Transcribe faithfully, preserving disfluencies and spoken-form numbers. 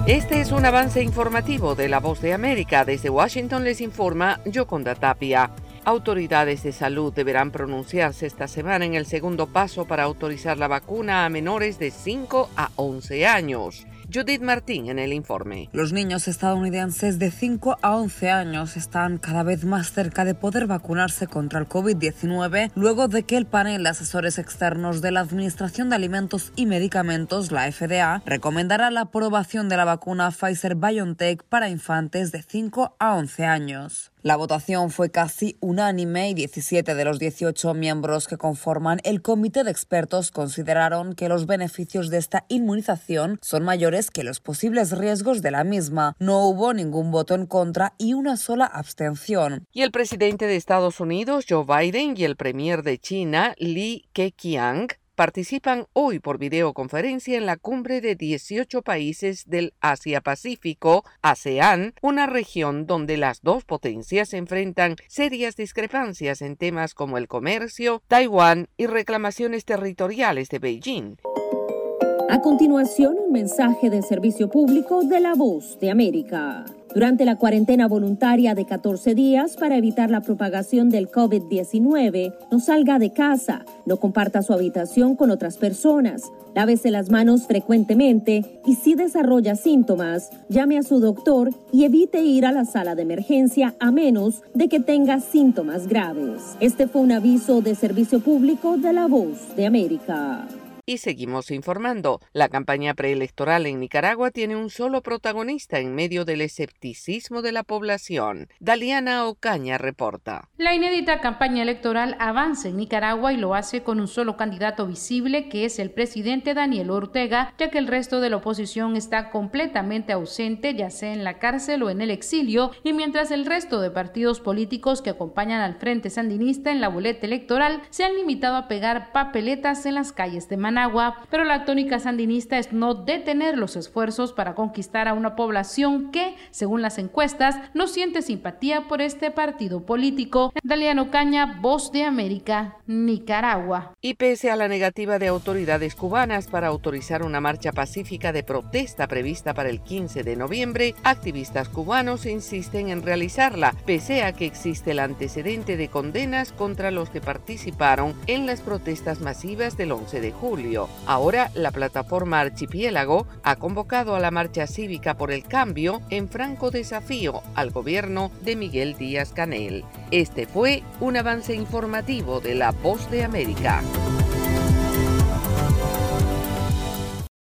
Este es un avance informativo de La Voz de América. Desde Washington les informa Yoconda Tapia. Autoridades de salud deberán pronunciarse esta semana en el segundo paso para autorizar la vacuna a menores de cinco a once años. Judith Martín en el informe. Los niños estadounidenses de cinco a once años están cada vez más cerca de poder vacunarse contra el COVID diecinueve luego de que el panel de asesores externos de la Administración de Alimentos y Medicamentos, la F D A, recomendara la aprobación de la vacuna Pfizer-BioNTech para infantes de cinco a once años. La votación fue casi unánime y diecisiete de los dieciocho miembros que conforman el comité de expertos consideraron que los beneficios de esta inmunización son mayores que los posibles riesgos de la misma. No hubo ningún voto en contra y una sola abstención. Y el presidente de Estados Unidos, Joe Biden, y el premier de China, Li Keqiang, participan hoy por videoconferencia en la cumbre de dieciocho países del Asia-Pacífico, ASEAN, una región donde las dos potencias enfrentan serias discrepancias en temas como el comercio, Taiwán y reclamaciones territoriales de Beijing. A continuación, un mensaje de servicio público de La Voz de América. Durante la cuarentena voluntaria de catorce días para evitar la propagación del COVID diecinueve, no salga de casa, no comparta su habitación con otras personas, lávese las manos frecuentemente y si desarrolla síntomas, llame a su doctor y evite ir a la sala de emergencia a menos de que tenga síntomas graves. Este fue un aviso de servicio público de La Voz de América. Y seguimos informando. La campaña preelectoral en Nicaragua tiene un solo protagonista en medio del escepticismo de la población. Daliana Ocaña reporta. La inédita campaña electoral avanza en Nicaragua y lo hace con un solo candidato visible, que es el presidente Daniel Ortega, ya que el resto de la oposición está completamente ausente, ya sea en la cárcel o en el exilio, y mientras el resto de partidos políticos que acompañan al Frente Sandinista en la boleta electoral se han limitado a pegar papeletas en las calles de Managua. Pero la tónica sandinista es no detener los esfuerzos para conquistar a una población que, según las encuestas, no siente simpatía por este partido político. Daliana Ocaña, Voz de América, Nicaragua. Y pese a la negativa de autoridades cubanas para autorizar una marcha pacífica de protesta prevista para el quince de noviembre, activistas cubanos insisten en realizarla, pese a que existe el antecedente de condenas contra los que participaron en las protestas masivas del once de julio. Ahora, la plataforma Archipiélago ha convocado a la marcha cívica por el cambio en franco desafío al gobierno de Miguel Díaz-Canel. Este fue un avance informativo de La Voz de América.